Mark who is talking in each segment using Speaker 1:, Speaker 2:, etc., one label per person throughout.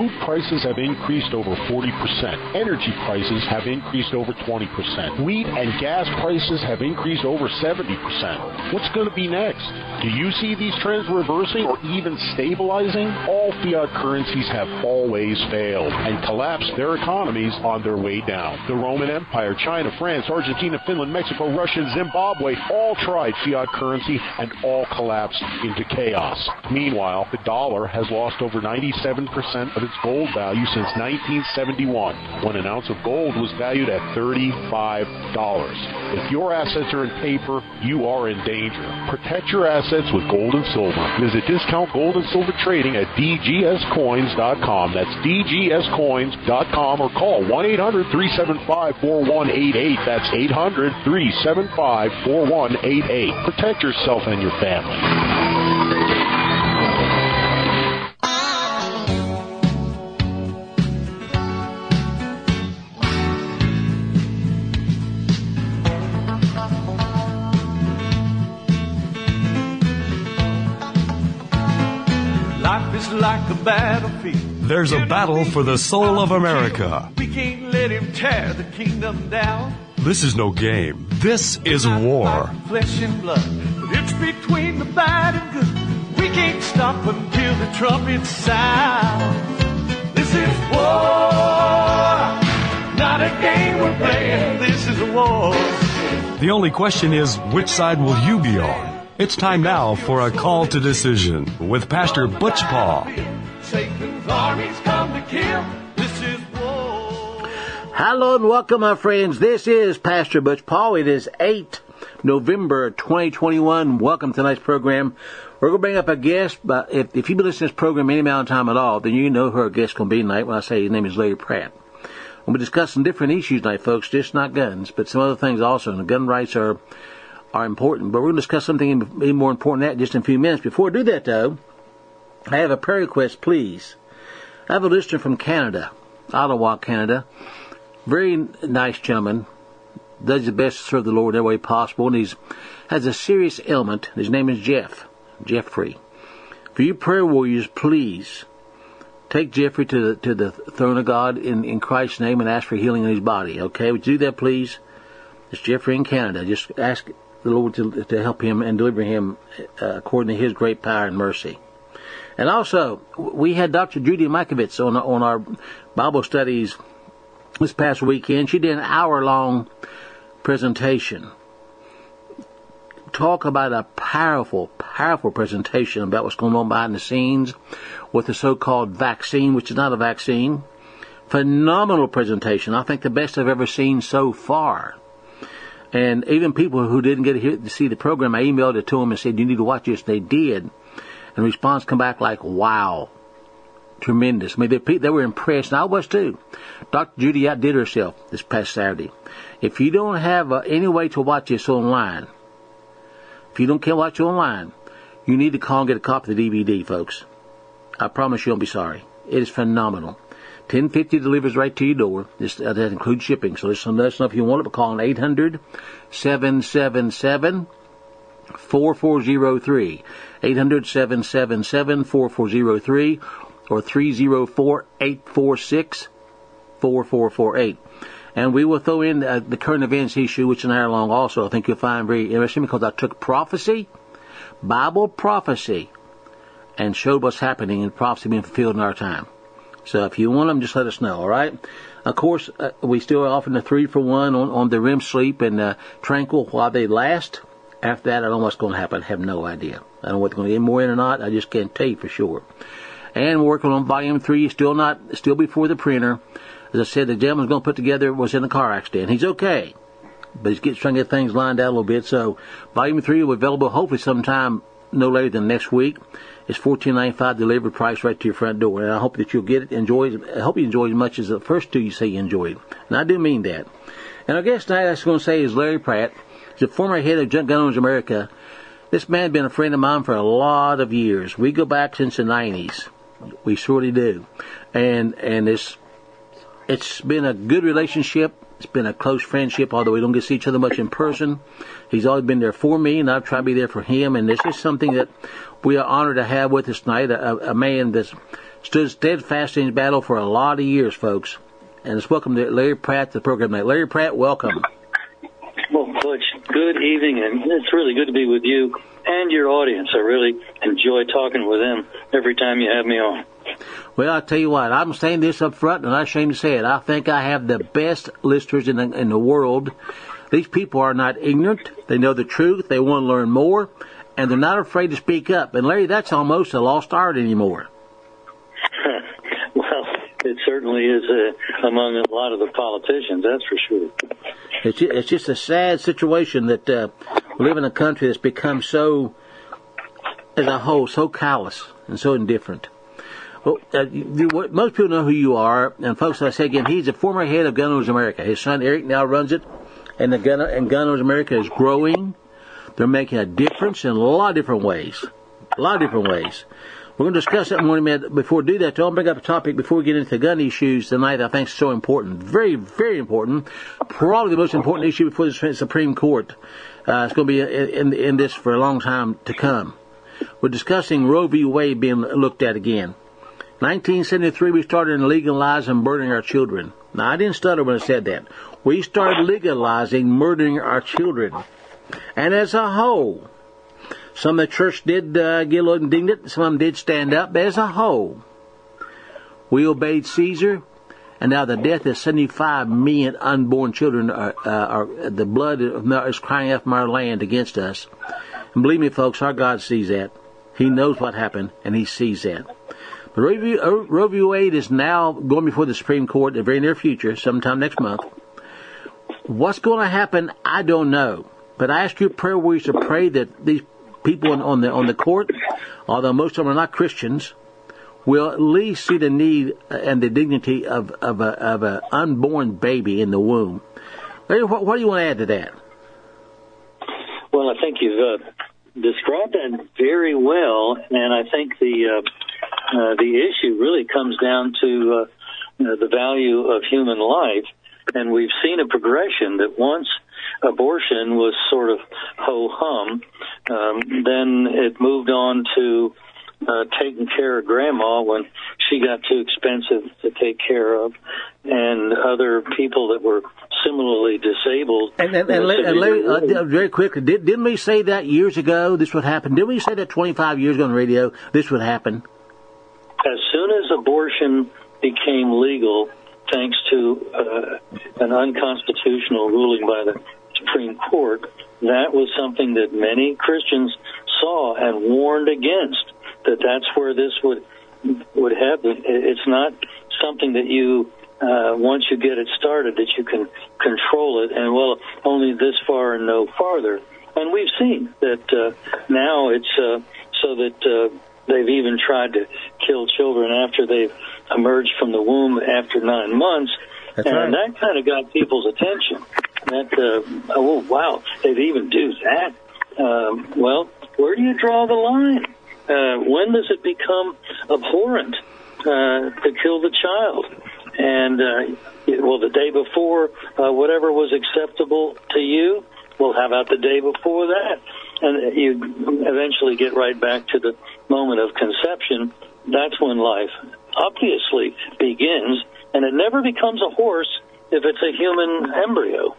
Speaker 1: Food prices have increased over 40%. Energy prices have increased over 20%. Wheat and gas prices have increased over 70%. What's going to be next? Do you see these trends reversing or even stabilizing? All fiat currencies have always failed and collapsed their economies on their way down. The Roman Empire, China, France, Argentina, Finland, Mexico, Russia, Zimbabwe all tried fiat currency and all collapsed into chaos. Meanwhile, the dollar has lost over 97% of its gold value since 1971, when an ounce of gold was valued at $35. If your assets are in paper, you are in danger. Protect your assets with gold and silver. Visit Discount Gold and Silver Trading at dgscoins.com. That's dgscoins.com, or call 1-800-375-4188. That's 800-375-4188. Protect yourself and your family.
Speaker 2: Life is like a battlefield.
Speaker 3: There's a battle for the soul of America.
Speaker 2: We can't let him tear the kingdom down.
Speaker 3: This is no game. This is war.
Speaker 2: Flesh and blood. It's between the bad and good. We can't stop until the trumpet sound. This is war. Not a game we're playing. This is a war.
Speaker 3: The only question is, which side will you be on? It's time now for a call to decision with Pastor Butch Paul.
Speaker 2: Satan's armies come to kill. This is war.
Speaker 4: Hello and welcome, my friends. This is Pastor Butch Paul. It is 8 November 2021. Welcome to tonight's program. We're going to bring up a guest. But if you've been listening to this program any amount of time at all, then you know who our guest is going to be tonight when I say his name is Larry Pratt. We'll be discussing different issues tonight, folks, just not guns, but some other things also. And the gun rights are important. But we're going to discuss something even more important than that just in a few minutes. Before I do that, though, I have a prayer request, please. I have a listener from Canada, Ottawa, Canada. Very nice gentleman. Does his best to serve the Lord in every way possible. And he has a serious ailment. His name is Jeffrey. For you prayer warriors, please take Jeffrey to the throne of God in Christ's name and ask for healing in his body. Okay? Would you do that, please? It's Jeffrey in Canada. Just ask the Lord to help him and deliver him according to his great power and mercy. And also, we had Dr. Judy Mikovits on our Bible studies this past weekend. She did an hour-long presentation. Talk about a powerful, powerful presentation about what's going on behind the scenes with the so-called vaccine, which is not a vaccine. Phenomenal presentation. I think the best I've ever seen so far. And even people who didn't get to see the program, I emailed it to them and said, you need to watch this. They did. And the response come back like, wow. Tremendous. I mean, they were impressed, and I was too. Dr. Judy outdid herself this past Saturday. If you don't have any way to watch this online, if you can't watch it online, you need to call and get a copy of the DVD, folks. I promise you won't be sorry. It is phenomenal. $10.50 delivers right to your door. That includes shipping. So let us know if you want it. But call 800-777-4403. 800-777-4403 or 304-846-4448. And we will throw in the current events issue, which is an hour long also. I think you'll find very interesting because I took prophecy, Bible prophecy, and showed what's happening in prophecy being fulfilled in our time. So if you want them, just let us know, all right? Of course, we still are offering the 3-for-1 on the REM sleep and Tranquil while they last. After that, I don't know what's going to happen. I have no idea. I don't know what's going to get more in or not. I just can't tell you for sure. And we're working on Volume 3. Still before the printer. As I said, the gentleman's going to put together was in a car accident. He's okay, but he's trying to get things lined out a little bit. So Volume 3 will be available hopefully sometime no later than next week. It's $14.95 delivered price right to your front door. And I hope that you'll get it, enjoy it. I hope you enjoy it as much as the first two you say you enjoyed. And I do mean that. And our guest tonight, I was going to say, is Larry Pratt. He's a former head of Gun Owners America. This man's been a friend of mine for a lot of years. We go back since the 90s. We surely do. And it's been a good relationship. It's been a close friendship, although we don't get to see each other much in person. He's always been there for me, and I've tried to be there for him. And this is something that we are honored to have with us tonight, a man that's stood steadfast in his battle for a lot of years, folks. And let's welcome Larry Pratt to the program tonight. Larry Pratt, welcome.
Speaker 5: Well, Butch, good evening, and it's really good to be with you and your audience. I really enjoy talking with them every time you have me on.
Speaker 4: Well, I'll tell you what, I'm saying this up front, and I'm not ashamed to say it. I think I have the best listeners in the world. These people are not ignorant. They know the truth. They want to learn more, and they're not afraid to speak up. And, Larry, that's almost a lost art anymore.
Speaker 5: Well, it certainly is among a lot of the politicians, that's for sure.
Speaker 4: It's just a sad situation that we live in a country that's become so, as a whole, so callous and so indifferent. Well, most people know who you are, and folks, I say again, he's the former head of Gun Owners America. His son Eric now runs it, and Gun Owners America is growing. They're making a difference in a lot of different ways. We're going to discuss that more in a minute. Before we do that, I'll bring up a topic before we get into the gun issues tonight that I think is so important. Very, very important. Probably the most important issue before the Supreme Court. It's going to be in this for a long time to come. We're discussing Roe v. Wade being looked at again. 1973, we started legalizing murdering our children. Now, I didn't stutter when I said that. We started legalizing murdering our children. And as a whole, some of the church did get a little indignant. Some of them did stand up. But as a whole, we obeyed Caesar. And now the death of 75 million unborn children, the blood is crying out from our land against us. And believe me, folks, our God sees that. He knows what happened, and He sees that. But Roe v. Wade is now going before the Supreme Court in the very near future, sometime next month. What's going to happen, I don't know. But I ask you prayer warriors to pray that these people on the court, although most of them are not Christians, will at least see the need and the dignity of an unborn baby in the womb. Larry, what do you want to add to that?
Speaker 5: Well, I think you've described that very well, and I think the issue really comes down to the value of human life, and we've seen a progression that once abortion was sort of ho-hum, then it moved on to taking care of grandma when she got too expensive to take care of, and other people that were similarly disabled. And
Speaker 4: Larry, very quickly, didn't we say that years ago this would happen? Didn't we say that 25 years ago on the radio this would happen?
Speaker 5: As soon as abortion became legal, thanks to an unconstitutional ruling by the Supreme Court, that was something that many Christians saw and warned against, that's where this would happen. It's not something that you, once you get it started, that you can control it, and, well, only this far and no farther. And we've seen that now it's so that they've even tried to kill children after they've emerged from the womb after 9 months.
Speaker 4: That's
Speaker 5: and
Speaker 4: right.
Speaker 5: That kind of got people's attention. Oh, wow, they'd even do that. Well, where do you draw the line? When does it become abhorrent to kill the child? And, the day before, whatever was acceptable to you, well, how about the day before that? And you eventually get right back to the moment of conception. That's when life obviously begins, and it never becomes a horse if it's a human embryo.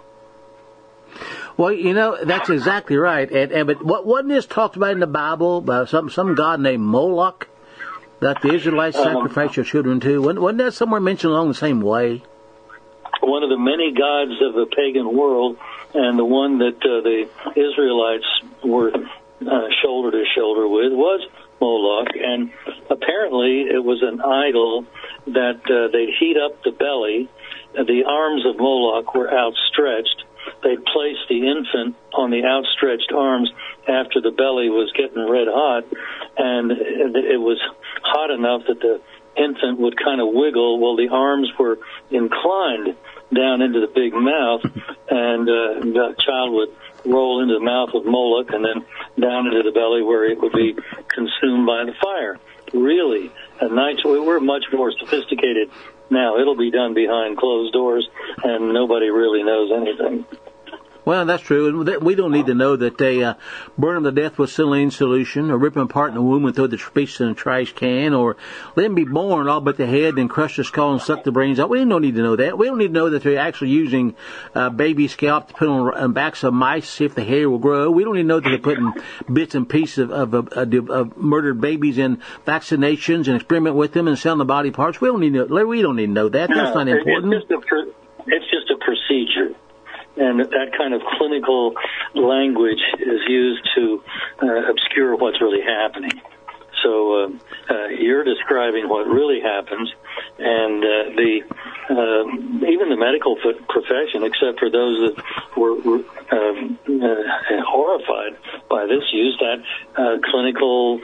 Speaker 4: Well, that's exactly right. But wasn't this talked about in the Bible by some god named Moloch that the Israelites sacrifice your children to? Wasn't that somewhere mentioned along the same way?
Speaker 5: One of the many gods of the pagan world, and the one that the Israelites were shoulder to shoulder with, was Moloch. And apparently it was an idol that they'd heat up the belly. The arms of Moloch were outstretched. They'd place the infant on the outstretched arms after the belly was getting red hot, and it was hot enough that the infant would kind of wiggle while the arms were inclined down into the big mouth, and the child would roll into the mouth of Moloch and then down into the belly where it would be consumed by the fire. Really, we're much more sophisticated now. It'll be done behind closed doors, and nobody really knows anything.
Speaker 4: Well, that's true. And we don't need to know that they burn them to death with saline solution, or rip them apart in the womb and throw the pieces in a trash can, or let them be born all but the head and crush the skull and suck the brains out. We don't need to know that. We don't need to know that they're actually using baby scalp to put on backs of mice to see if the hair will grow. We don't need to know that they're putting bits and pieces of murdered babies in vaccinations and experiment with them and selling the body parts. We don't need to know that. That's not important.
Speaker 5: It's just a procedure. And that kind of clinical language is used to obscure what's really happening. So you're describing what really happens, and even the medical profession, except for those that were horrified by this, used that clinical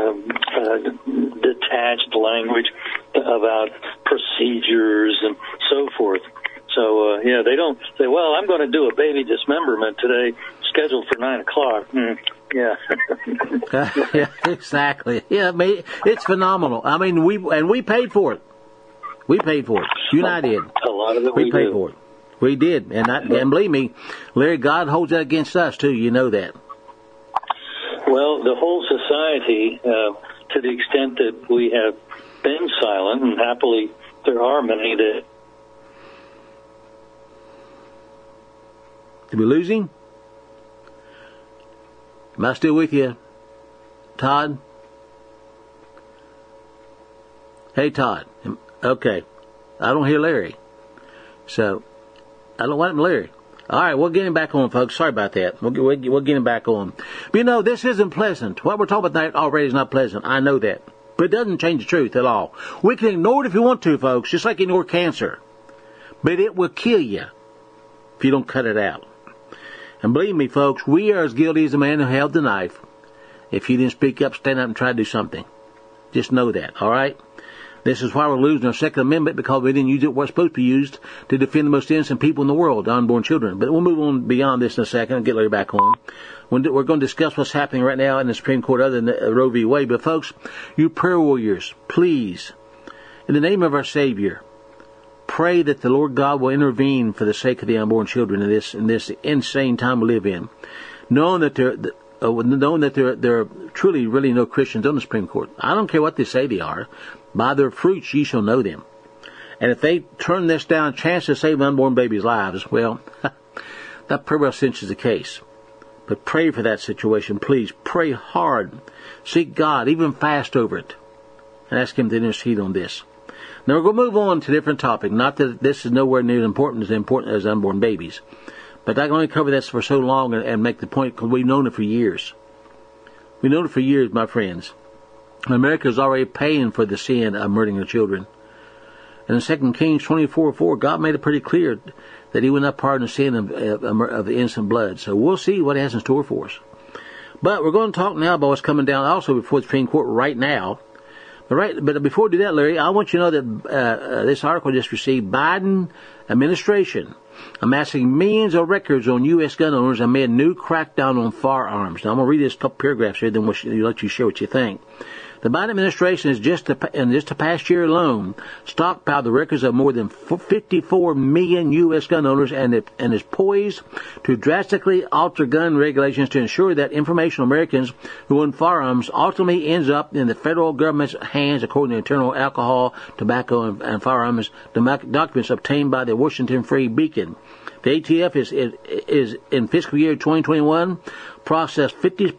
Speaker 5: detached language about procedures and so forth. So, they don't say, well, I'm going to do a baby dismemberment today, scheduled for 9 o'clock. Yeah.
Speaker 4: Yeah, exactly. Yeah, it's phenomenal. I mean, we paid for it. We paid for it. You and I did.
Speaker 5: A lot of it
Speaker 4: we paid for it. We did. And believe me, Larry, God holds that against us, too. You know that.
Speaker 5: Well, the whole society, to the extent that we have been silent, and happily there are many that...
Speaker 4: Did we lose him? Am I still with you, Todd? Hey, Todd. Okay. I don't hear Larry. So, I don't want him, Larry. All right, we'll get him back on, folks. Sorry about that. We'll get him back on. But this isn't pleasant. What we're talking about tonight already is not pleasant. I know that. But it doesn't change the truth at all. We can ignore it if you want to, folks, just like you ignore cancer. But it will kill you if you don't cut it out. And believe me, folks, we are as guilty as the man who held the knife. If you didn't speak up, stand up and try to do something. Just know that, all right? This is why we're losing our Second Amendment, because we didn't use it where it's supposed to be used to defend the most innocent people in the world, unborn children. But we'll move on beyond this in a second and get Larry back on. We're going to discuss what's happening right now in the Supreme Court other than Roe v. Wade. But, folks, you prayer warriors, please, in the name of our Savior, pray that the Lord God will intervene for the sake of the unborn children in this insane time we live in, knowing that there are truly really no Christians on the Supreme Court. I don't care what they say they are. By their fruits ye shall know them. And if they turn this down, chance to save unborn babies' lives, well, that pretty well cinches the case. But pray for that situation, please. Pray hard. Seek God, even fast over it, and ask Him to intercede on this. Now we're going to move on to a different topic. Not that this is nowhere near as important as unborn babies. But I can only cover this for so long and make the point, because we've known it for years. We've known it for years, my friends. America is already paying for the sin of murdering their children. And in 2 Kings 24:4, God made it pretty clear that He would not pardon the sin of the innocent blood. So we'll see what He has in store for us. But we're going to talk now about what's coming down also before the Supreme Court right now. But before we do that, Larry, I want you to know that this article just received Biden administration amassing millions of records on U.S. gun owners amid new crackdown on firearms. Now, I'm going to read this couple paragraphs here, then we'll let you share what you think. The Biden administration has in just the past year alone stockpiled the records of more than 54 million U.S. gun owners and is poised to drastically alter gun regulations to ensure that information on Americans who own firearms ultimately ends up in the federal government's hands, according to internal alcohol, tobacco, and firearms documents obtained by the Washington Free Beacon. The ATF is in fiscal year 2021 processed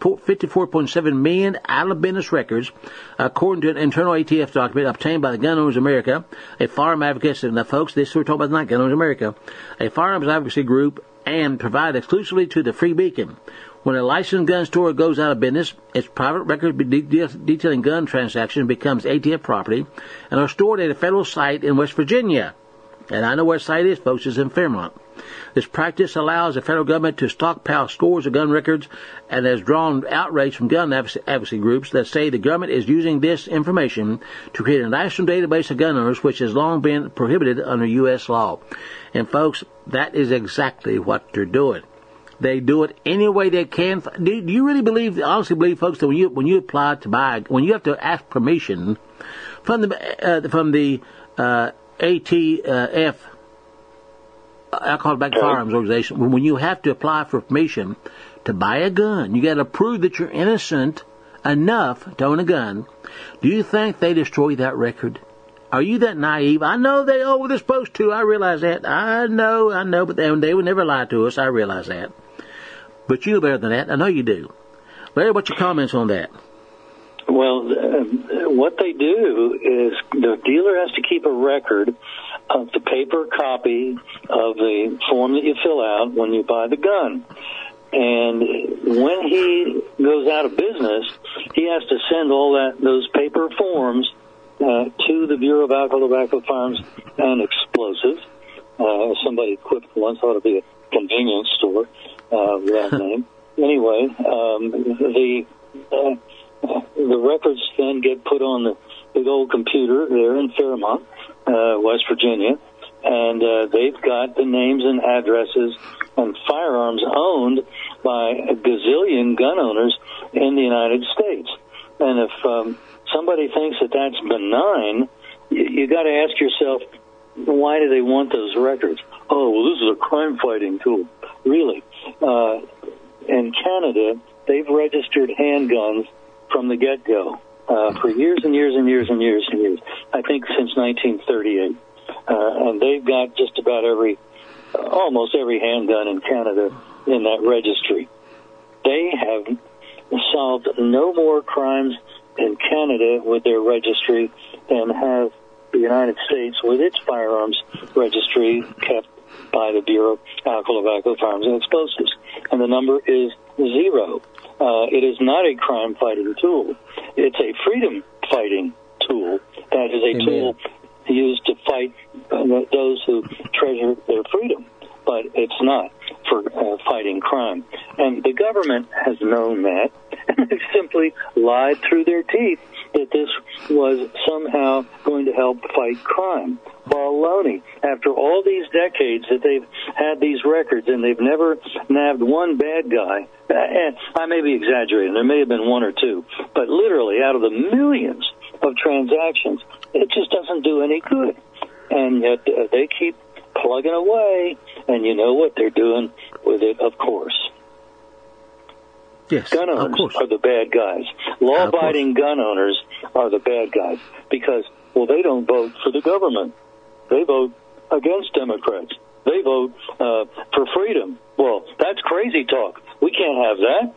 Speaker 4: 54.7 million out-of-business records, according to an internal ATF document obtained by the Gun Owners America, a firearm advocacy. Now, folks, this we're talking about tonight, Gun Owners America, a firearms advocacy group, and provided exclusively to the Free Beacon. When a licensed gun store goes out of business, its private records detailing gun transactions becomes ATF property and are stored at a federal site in West Virginia. And I know where the site is, folks. It's in Fairmont. This practice allows the federal government to stockpile scores of gun records and has drawn outrage from gun advocacy groups that say the government is using this information to create a national database of gun owners, which has long been prohibited under U.S. law. And, folks, that is exactly what they're doing. They do it any way they can. Do you really honestly believe, folks, that when you apply to buy, when you have to ask permission from the ATF, Alcohol Tobacco Firearms Organization, when you have to apply for permission to buy a gun, you got to prove that you're innocent enough to own a gun. Do you think they destroy that record? Are you that naive? I know they're supposed to. I realize that. I know, but they would never lie to us. I realize that. But you know better than that. I know you do. Larry, what's your comments on that?
Speaker 5: Well, what they do is the dealer has to keep a record of the paper copy of the form that you fill out when you buy the gun. And when he goes out of business, he has to send all those paper forms to the Bureau of Alcohol, Tobacco, Firearms, and Explosives. Somebody quipped once, ought to be a convenience store with that name. Anyway, the records then get put on the big old computer there in Fairmont, West Virginia, and they've got the names and addresses and firearms owned by a gazillion gun owners in the United States. And if somebody thinks that that's benign, you got to ask yourself, why do they want those records? Oh, well, this is a crime-fighting tool. Really? In Canada, they've registered handguns from the get-go for years and years and years and years and years. I think since 1938. And they've got just about almost every handgun in Canada in that registry. They have solved no more crimes in Canada with their registry than have the United States with its firearms registry kept by the Bureau of Alcohol, Tobacco, Firearms, and Explosives. And the number is 0. It is not a crime-fighting tool. It's a freedom-fighting tool. That is a tool used to fight those who treasure their freedom. But it's not for fighting crime. And the government has known that, and they've simply lied through their teeth that this was somehow going to help fight crime. Baloney. After all these decades that they've had these records and they've never nabbed one bad guy, and I may be exaggerating, there may have been one or two, but literally out of the millions of transactions, it just doesn't do any good. And yet they keep plugging away, and you know what they're doing with it, of course.
Speaker 4: Yes,
Speaker 5: gun owners are the bad guys. Law-abiding gun owners are the bad guys because, well, they don't vote for the government. They vote against Democrats. They vote for freedom. Well, that's crazy talk. We can't have that.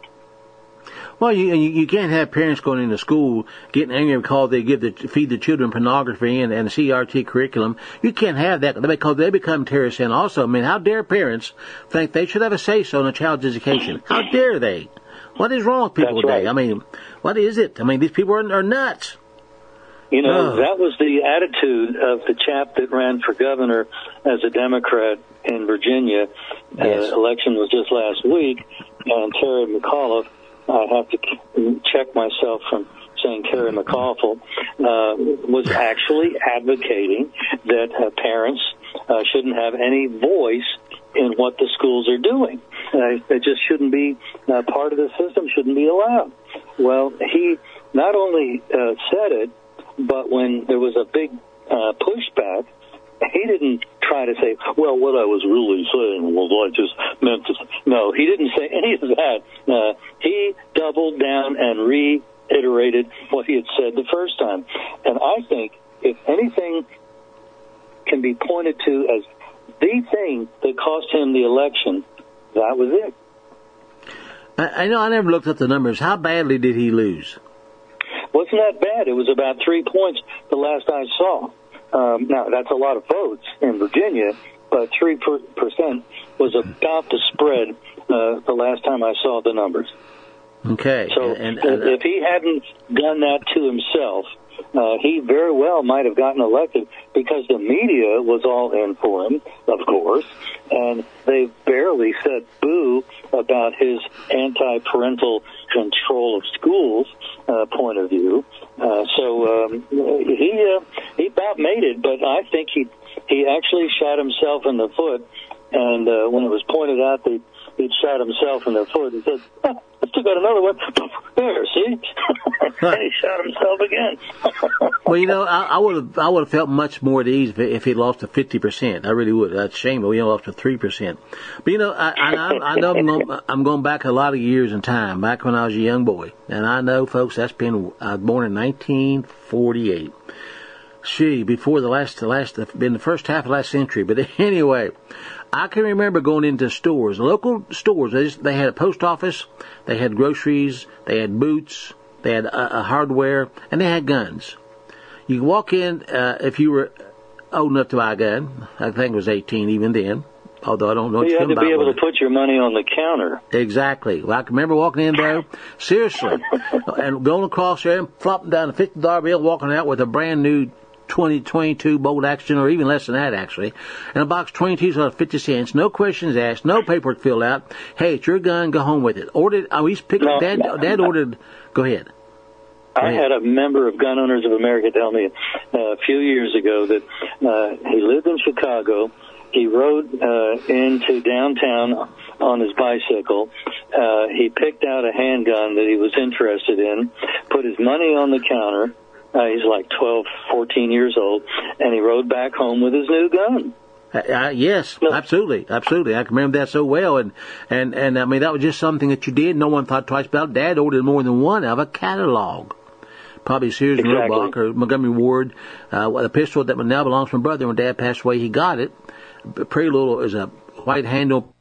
Speaker 4: Well, you can't have parents going into school getting angry because they feed the children pornography and CRT curriculum. You can't have that because they become terrorists. And also, I mean, how dare parents think they should have a say-so in a child's education? How dare they? What is wrong with people today? Right. I mean, what is it? I mean, these people are nuts.
Speaker 5: You know, that was the attitude of the chap that ran for governor as a Democrat in Virginia.
Speaker 4: Yes.
Speaker 5: Election was just last week, and Terry McAuliffe, I have to check myself from saying Terry McAuliffe, was actually advocating that parents shouldn't have any voice in what the schools are doing. It just shouldn't be part of the system, shouldn't be allowed. Well, he not only said it, but when there was a big pushback, he didn't try to say, well, what I was really saying was I just meant to... No, he didn't say any of that. He doubled down and reiterated what he had said the first time. And I think if anything can be pointed to as the thing that cost him the election, that was it.
Speaker 4: I know I never looked at the numbers. How badly did he lose?
Speaker 5: Wasn't that bad. It was about 3 points the last I saw. Now, that's a lot of votes in Virginia, but 3% was about the spread the last time I saw the numbers.
Speaker 4: Okay.
Speaker 5: So if he hadn't done that to himself, he very well might have gotten elected because the media was all in for him, of course, and they barely said boo about his anti-parental control of schools point of view. So he about made it, but I think he actually shot himself in the foot. And when it was pointed out that he'd shot himself in the foot. He said, oh, I still got another one. There, see? And he shot himself again.
Speaker 4: Well, you know, I would have felt much more at ease if he lost to 50%. I really would. That's a shame, but we only lost to 3%. But you know, I know I'm going back a lot of years in time, back when I was a young boy, and I know, folks, I was born in 1948. Before been the first half of last century. But anyway, I can remember going into stores, local stores. They had a post office, they had groceries, they had boots, they had hardware, and they had guns. You could walk in if you were old enough to buy a gun. I think it was 18 even then. Although I don't know.
Speaker 5: You had to be able to put your money on the counter.
Speaker 4: Exactly. Well, I can remember walking in there, seriously, and going across there and flopping down a $50 bill, walking out with a brand new 22 bolt action, or even less than that, actually, and a box 22 for 50 cents. No questions asked, no paperwork filled out. Hey, it's your gun. Go home with it. Ordered. I used to pick. Dad ordered. Go ahead.
Speaker 5: I had a member of Gun Owners of America tell me a few years ago that he lived in Chicago. He rode into downtown on his bicycle. He picked out a handgun that he was interested in, put his money on the counter. He's like 12, 14 years old, and he rode back home with his new gun.
Speaker 4: Yes, absolutely. I can remember that so well, and I mean, that was just something that you did. No one thought twice about it. Dad ordered more than one out of a catalog. Probably Sears and Roebuck or Montgomery Ward. A pistol that now belongs to my brother. When Dad passed away, he got it. Pretty little is a white handle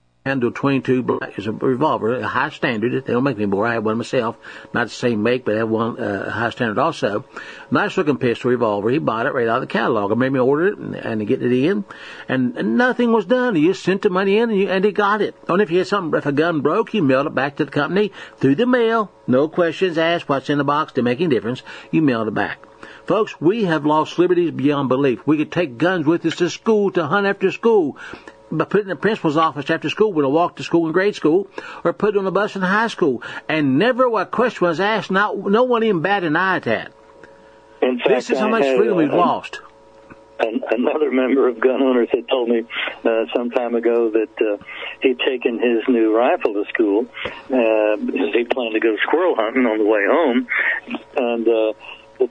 Speaker 4: 22 black is a revolver, a high standard. They don't make any more. I have one myself, not the same make, but I have one high standard also. Nice looking pistol revolver. He bought it right out of the catalog. I made me order it and get it in, and nothing was done. He just sent the money in and he got it. Only if a gun broke, he mailed it back to the company through the mail. No questions asked. What's in the box? Didn't make any difference. You mailed it back. Folks, we have lost liberties beyond belief. We could take guns with us to school, to hunt after school, but put it in the principal's office after school when I walked to school in grade school, or put it on the bus in high school, and never a question was asked. No one even batted an eye at that.
Speaker 5: In fact,
Speaker 4: this is how much freedom we've lost.
Speaker 5: Another member of Gun Owners had told me some time ago that he'd taken his new rifle to school because he planned to go squirrel hunting on the way home, and the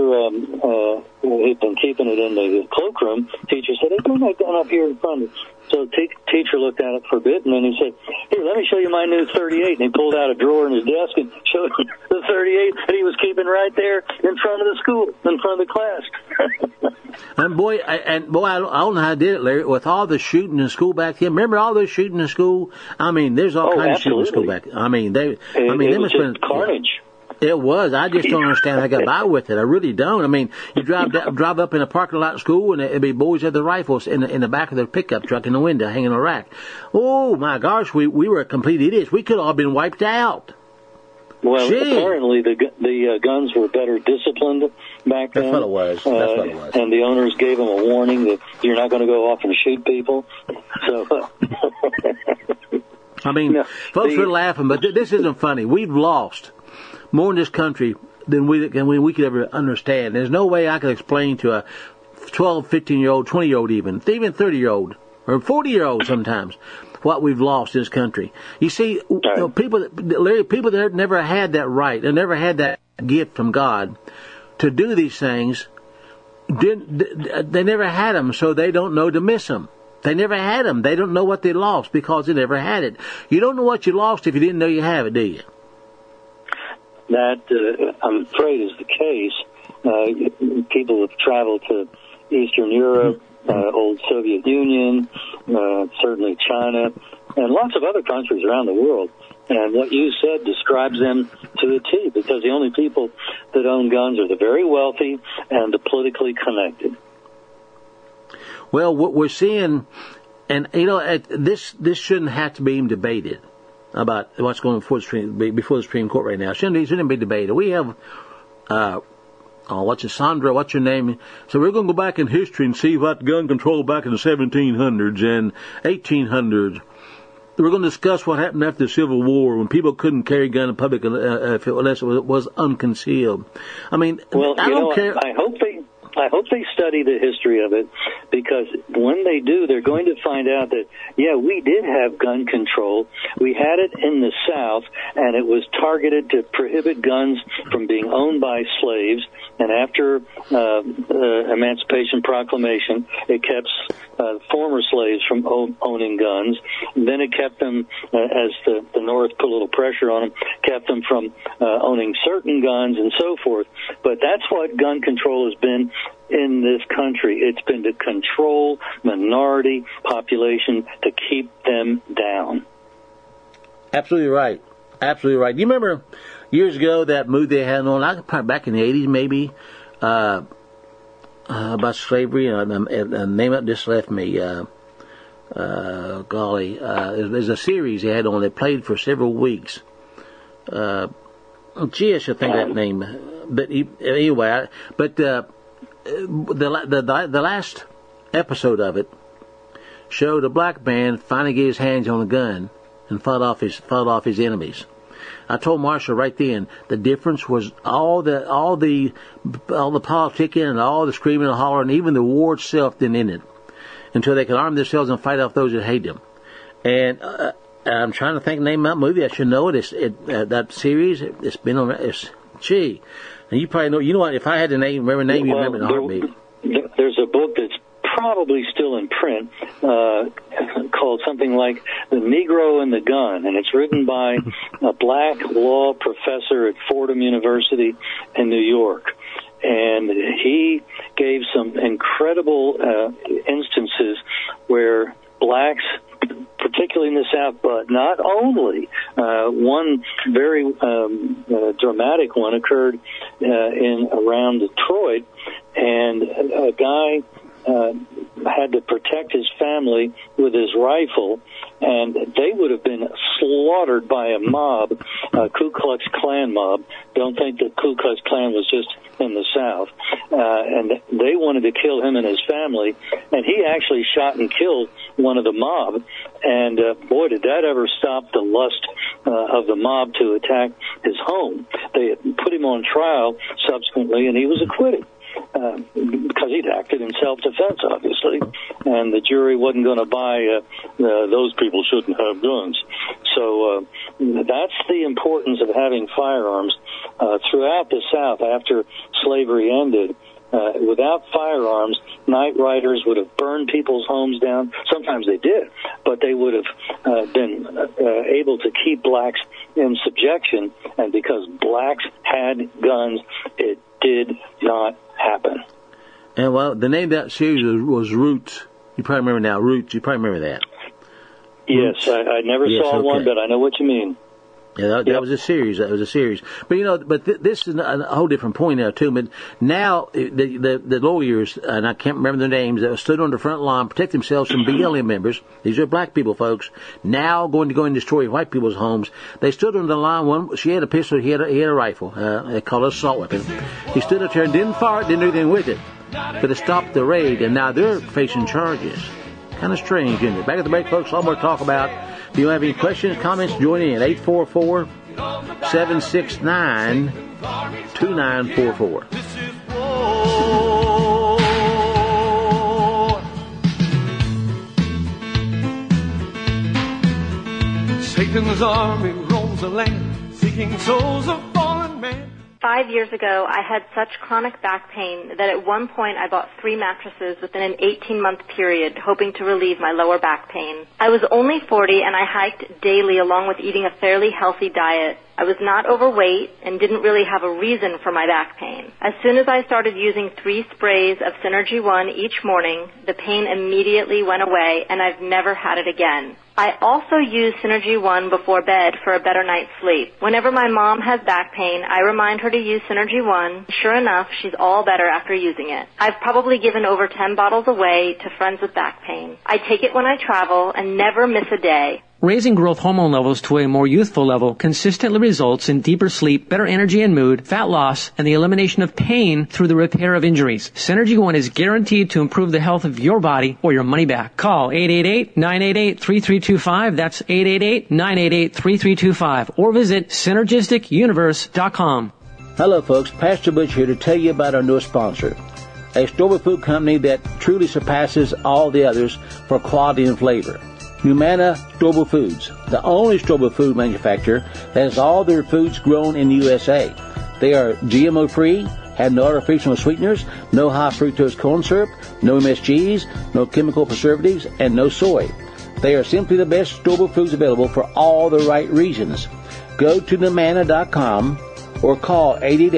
Speaker 5: teacher, he'd been keeping it in the cloakroom. Teacher said, "Hey, put my gun up here in front of you." So the teacher looked at it for a bit, and then he said, "Here, let me show you my new 38." And he pulled out a drawer in his desk and showed him the 38 that he was keeping right there in front of the school, in front of the class.
Speaker 4: And boy, I don't know how I did it, Larry. With all the shooting in school back then, remember all those shooting in school? I mean, there's all kinds of shooting in school back then. I mean, it
Speaker 5: was just carnage.
Speaker 4: It was. I just don't understand how I got by with it. I really don't. I mean, you drive up in a parking lot at school, and it'd be boys with their rifles in the back of their pickup truck in the window, hanging on a rack. Oh my gosh, we were complete idiots. We could all have been wiped out.
Speaker 5: Well, apparently the guns were better disciplined back then.
Speaker 4: That's what it was.
Speaker 5: And the owners gave them a warning that you're not going to go off and shoot people. So.
Speaker 4: I mean, folks were laughing, but this isn't funny. We've lost more in this country than we could ever understand. There's no way I could explain to a 12, 15-year-old, 20-year-old even 30-year-old, or 40-year-old sometimes, what we've lost in this country. You see, people that never had that right, and never had that gift from God to do these things, they never had them, so they don't know to miss them. They never had them. They don't know what they lost because they never had it. You don't know what you lost if you didn't know you have it, do you?
Speaker 5: That, I'm afraid, is the case. People have traveled to Eastern Europe, old Soviet Union, certainly China, and lots of other countries around the world. And what you said describes them to a T, because the only people that own guns are the very wealthy and the politically connected.
Speaker 4: Well, what we're seeing, and this shouldn't have to be even debated about what's going before the Supreme Court right now. Shouldn't be debated. We have, Sandra, what's your name? So we're going to go back in history and see what gun control back in the 1700s and 1800s. We're going to discuss what happened after the Civil War when people couldn't carry a gun in public unless it was unconcealed. I mean,
Speaker 5: well,
Speaker 4: I don't care.
Speaker 5: I I hope they study the history of it, because when they do, they're going to find out that, yeah, we did have gun control. We had it in the South, and it was targeted to prohibit guns from being owned by slaves. And after Emancipation Proclamation, it kept former slaves from owning guns. And then it kept them, as the North put a little pressure on them, kept them from owning certain guns and so forth. But that's what gun control has been in this country. It's been to control minority population, to keep them down.
Speaker 4: Absolutely right. Absolutely right. You remember years ago that movie they had on, probably back in the 80s maybe, about slavery, and a name that just left me. There's a series they had on. They played for several weeks. Gee, I should think that name. But anyway, the last episode of it showed a black man finally get his hands on a gun and fought off his enemies. I told Marshall right then the difference was all the politicking and all the screaming and hollering, even the war itself didn't end it until they could arm themselves and fight off those that hate them. And I'm trying to think the name of that movie. I should know it. That series. It's been on. Gee, and you probably know. You know what? If I had to remember the name, you remember in a heartbeat.
Speaker 5: There's a book that's probably still in print called something like The Negro and the Gun, and it's written by a black law professor at Fordham University in New York. And he gave some incredible instances where blacks, particularly in the South, but not only. One very dramatic one occurred around Detroit, and a guy had to protect his family with his rifle, and they would have been slaughtered by a mob, a Ku Klux Klan mob. Don't think the Ku Klux Klan was just in the South. And they wanted to kill him and his family, and he actually shot and killed one of the mob. And boy, did that ever stop the lust of the mob to attack his home. They put him on trial subsequently, and he was acquitted. Because he'd acted in self-defense, obviously, and the jury wasn't going to buy those people shouldn't have guns. So that's the importance of having firearms throughout the South after slavery ended. Without firearms, night riders would have burned people's homes down. Sometimes they did, but they would have been able to keep blacks in subjection, and because blacks had guns, it did not happen.
Speaker 4: And well, the name of that series was Roots. You probably remember now, Roots. You probably remember that.
Speaker 5: Yes, I never saw one, but I know what you mean.
Speaker 4: Yeah, that was a series. That was a series. But this is a whole different point now too. But now the lawyers, and I can't remember their names, that stood on the front line, protect themselves from BLM members. These are black people, folks. Now going to go and destroy white people's homes. They stood on the line. She had a pistol. He had a rifle. They call it an assault weapon. He stood up there and didn't fire it, didn't do anything with it, but it stopped the raid. And now they're facing charges. Kind of strange, isn't it? Back at the break, folks. A lot more to talk about. If you have any questions, comments, join in. 844-769-2944.
Speaker 2: This is war. Satan's army roams the land, seeking souls of fallen men.
Speaker 6: 5 years ago, I had such chronic back pain that at one point I bought 3 mattresses within an 18-month period, hoping to relieve my lower back pain. I was only 40 and I hiked daily along with eating a fairly healthy diet. I was not overweight and didn't really have a reason for my back pain. As soon as I started using 3 sprays of Synergy One each morning, the pain immediately went away and I've never had it again. I also use Synergy One before bed for a better night's sleep. Whenever my mom has back pain, I remind her to use Synergy One. Sure enough, she's all better after using it. I've probably given over 10 bottles away to friends with back pain. I take it when I travel and never miss a day.
Speaker 7: Raising growth hormone levels to a more youthful level consistently results in deeper sleep, better energy and mood, fat loss, and the elimination of pain through the repair of injuries. Synergy One is guaranteed to improve the health of your body or your money back. Call 888-988-3325. That's 888-988-3325. Or visit SynergisticUniverse.com.
Speaker 4: Hello, folks. Pastor Butch here to tell you about our newest sponsor. a store-bought food company that truly surpasses all the others for quality and flavor. Numanna Store-bought Foods, the only store-bought food manufacturer that has all their foods grown in the USA. They are GMO-free, have no artificial sweeteners, no high fructose corn syrup, no MSGs, no chemical preservatives, and no soy. They are simply the best store-bought foods available for all the right reasons. Go to Numanna.com or call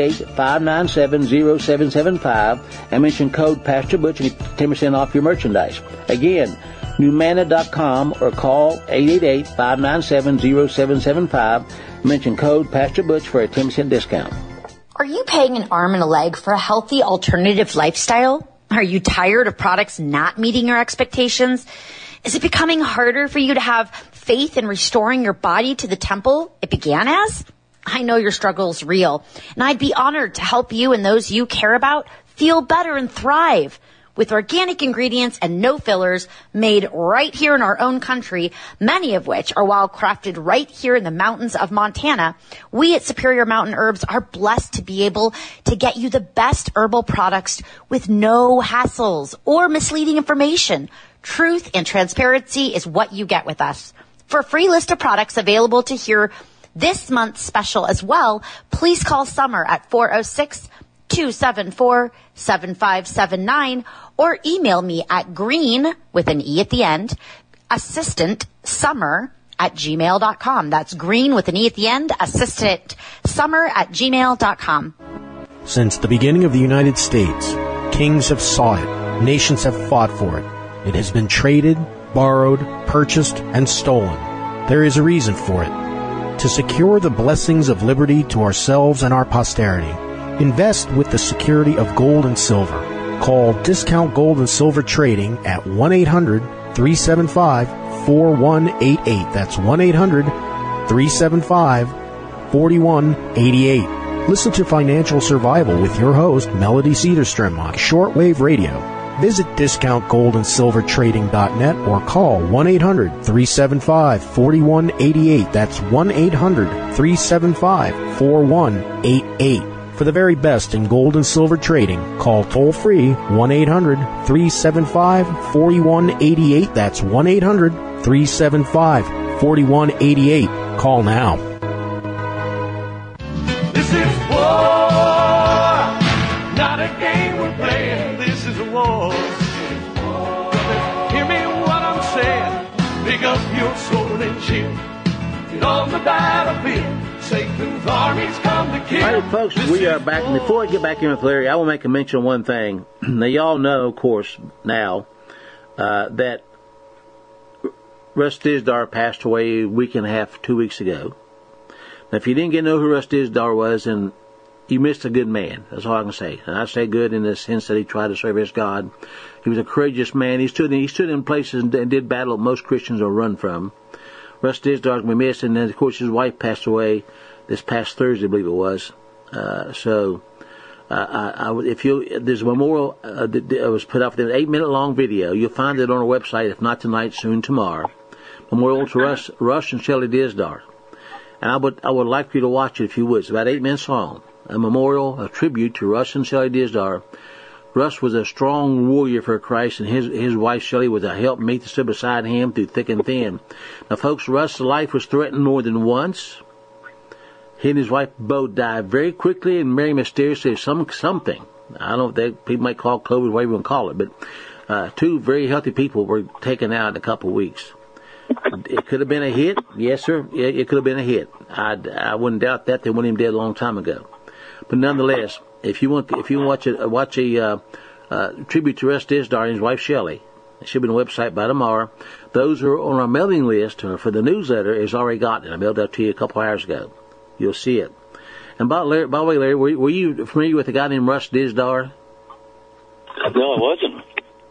Speaker 4: 888-597-0775 and mention code Pastor Butch and get 10% off your merchandise. Again, Numanna.com or call 888-597-0775 and mention code Pastor Butch for a 10% discount.
Speaker 8: Are you paying an arm and a leg for a healthy alternative lifestyle? Are you tired of products not meeting your expectations? Is it becoming harder for you to have faith in restoring your body to the temple it began as? I know your struggle is real, and I'd be honored to help you and those you care about feel better and thrive. With organic ingredients and no fillers made right here in our own country, many of which are wild crafted right here in the mountains of Montana, we at Superior Mountain Herbs are blessed to be able to get you the best herbal products with no hassles or misleading information. Truth and transparency is what you get with us. For a free list of products available to hear this month's special as well, please call Summer at 406-274-7579 or email me at green, with an E at the end, assistantsummer@gmail.com. That's green with an E at the end, assistantsummer@gmail.com.
Speaker 9: Since the beginning of the United States, kings have sought it, nations have fought for it. It has been traded, borrowed, purchased, and stolen. There is a reason for it. To secure the blessings of liberty to ourselves and our posterity, invest with the security of gold and silver. Call Discount Gold and Silver Trading at 1-800-375-4188. That's 1-800-375-4188. Listen to Financial Survival with your host, Melody Cedarstrom, on shortwave radio. Visit DiscountGoldandSilverTrading.net or call 1-800-375-4188. That's 1-800-375-4188. For the very best in gold and silver trading, call toll-free 1-800-375-4188. That's 1-800-375-4188. Call now.
Speaker 2: This is war, not a game we're playing. This is a war. Hear me what I'm saying. Pick up your sword and shield. Get on the battlefield. Satan's armies come to kill.
Speaker 4: All right, folks, we are back. And before I get back in with Larry, I will make a mention of one thing. Now, y'all know, of course, now that Russ Dizdar passed away a week and a half, 2 weeks ago. Now, if you didn't get to know who Russ Dizdar was, then you missed a good man. That's all I can say. And I say good in the sense that he tried to serve his God. He was a courageous man. He stood in places and did battle that most Christians will run from. Russ Dizdar going to be missed, and then, of course, his wife passed away this past Thursday, I believe it was. There's a memorial that was put up with an 8-minute long video. You'll find it on our website, if not tonight, soon tomorrow. Memorial to Russ and Shelley Dizdar. And I would like for you to watch it if you would. It's about 8 minutes long. A memorial, a tribute to Russ and Shelley Dizdar. Russ was a strong warrior for Christ, and his wife Shelley was a helpmeet that stood beside him through thick and thin. Now, folks, Russ's life was threatened more than once. He and his wife both died very quickly and very mysteriously of something. I don't know if people might call COVID, whatever you want to call it, but two very healthy people were taken out in a couple of weeks. It could have been a hit, yes, sir. It could have been a hit. I wouldn't doubt that. They wanted him dead a long time ago. But nonetheless, if you want to watch a tribute to Russ Dizdar and his wife Shelley, it should be on the website by tomorrow. Those who are on our mailing list for the newsletter has already gotten it. I mailed that to you a couple hours ago. You'll see it. And by the way, Larry, were you familiar with a guy named Russ Dizdar?
Speaker 5: No, I wasn't.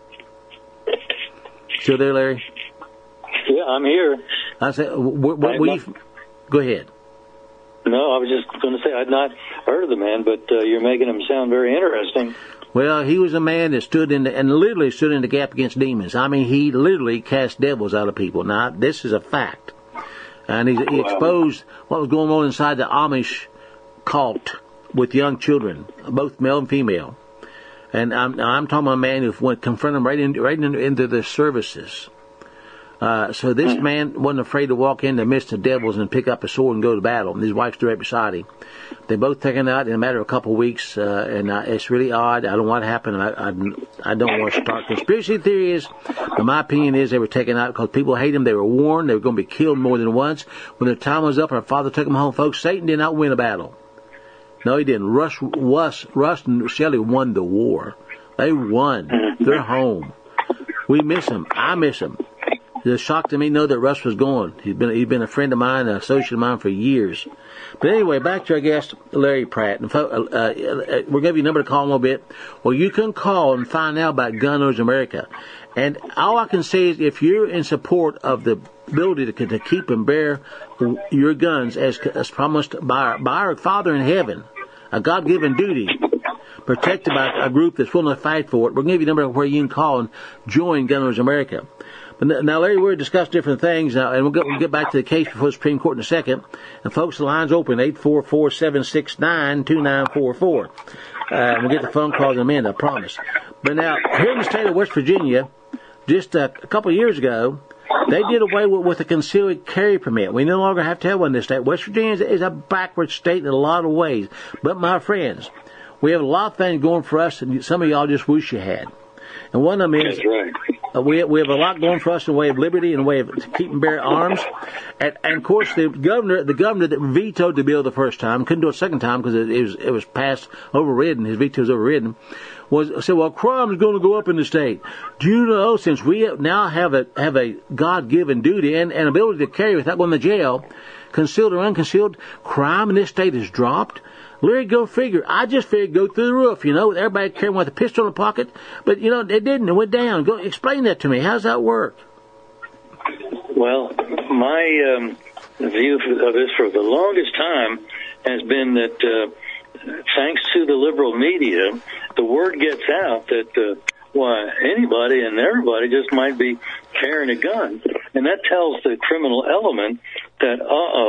Speaker 4: Still there, Larry?
Speaker 5: Yeah, I'm here.
Speaker 4: I said, go ahead.
Speaker 5: No, I was just going to say I'd not heard of the man, but you're making him sound very interesting.
Speaker 4: Well, he was a man that literally stood in the gap against demons. I mean, he literally cast devils out of people. Now, this is a fact. And he exposed what was going on inside the Amish cult with young children, both male and female. And I'm talking about a man who went confront him right into their services. So this man wasn't afraid to walk in the midst of devils and pick up a sword and go to battle. And his wife's right beside him. They both taken out in a matter of a couple of weeks, and it's really odd. I don't know what happened. I don't want to start conspiracy theories, but my opinion is they were taken out because people hate them. They were warned they were going to be killed more than once. When their time was up, our Father took them home. Folks, Satan did not win a battle. No, he didn't. Russ and Shelley won the war. They won. They're home. We miss them. I miss them. It's a shock to me to know that Russ was gone. He's been a friend of mine, an associate of mine for years. But anyway, back to our guest, Larry Pratt. And we'll give you a number to call in a little bit. Well, you can call and find out about Gun Owners America. And all I can say is if you're in support of the ability to keep and bear your guns as promised by our Father in heaven, a God-given duty, protected by a group that's willing to fight for it, we're going to give you a number where you can call and join Gun Owners America. But now, Larry, we're discussing different things now, and we'll get back to the case before the Supreme Court in a second. And folks, the line's open, 844-769-2944. We'll get the phone calls in a minute, I promise. But now, here in the state of West Virginia, just a couple of years ago, they did away with the concealed carry permit. We no longer have to have one in this state. West Virginia is a backward state in a lot of ways. But, my friends, we have a lot of things going for us, and some of y'all just wish you had. And one of them is...
Speaker 5: That's right.
Speaker 4: We have a lot going for us in the way of liberty and the way of keep and bear arms. And of course, the governor that vetoed the bill the first time, couldn't do it the second time because it was passed, overridden, his veto was overridden, said, well, crime is going to go up in the state. Do you know, since we now have a God-given duty and ability to carry without going to jail, concealed or unconcealed, crime in this state has dropped? Larry, go figure. I just figured go through the roof, everybody carrying with a pistol in the pocket. But, it didn't. It went down. Go explain that to me. How does that work?
Speaker 5: Well, my view of this for the longest time has been that thanks to the liberal media, the word gets out that, anybody and everybody just might be carrying a gun. And that tells the criminal element that,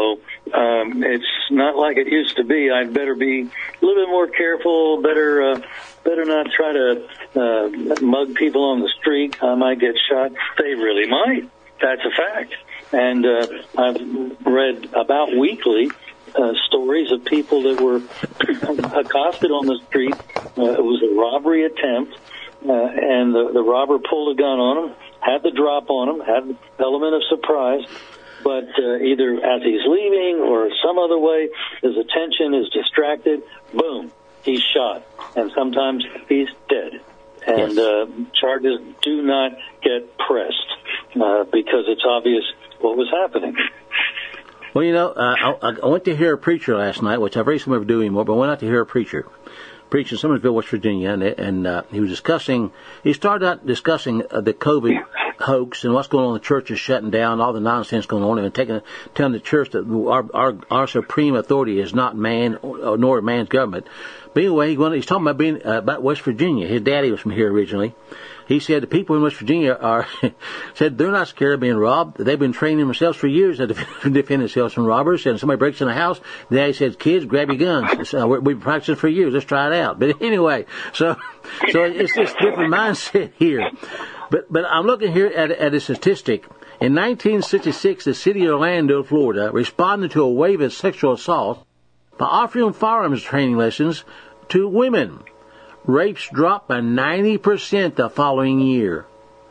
Speaker 5: it's not like it used to be. I'd better be a little bit more careful, better not try to mug people on the street. I might get shot. They really might. That's a fact. And I've read about weekly stories of people that were accosted on the street. It was a robbery attempt, and the robber pulled a gun on them, had the drop on him, had the element of surprise. But either as he's leaving or some other way, his attention is distracted, boom, he's shot. And sometimes he's dead. And charges do not get pressed because it's obvious what was happening.
Speaker 4: Well, I went to hear a preacher last night, which I very seldom ever do anymore, but I went out to hear a preacher. Preaching in Summersville, West Virginia, and he started out discussing the COVID hoax and what's going on in the church is shutting down, all the nonsense going on, and telling the church that our supreme authority is not man nor man's government. But anyway, he's talking about West Virginia. His daddy was from here originally. He said the people in West Virginia said they're not scared of being robbed. They've been training themselves for years to defend themselves from robbers. And somebody breaks in the house, the daddy says, kids, grab your guns. We've been practicing for years. Let's try it out. But anyway, so it's this different mindset here. But I'm looking here at a statistic. In 1966, the city of Orlando, Florida, responded to a wave of sexual assault by offering firearms training lessons to women. Rapes dropped by 90% the following year.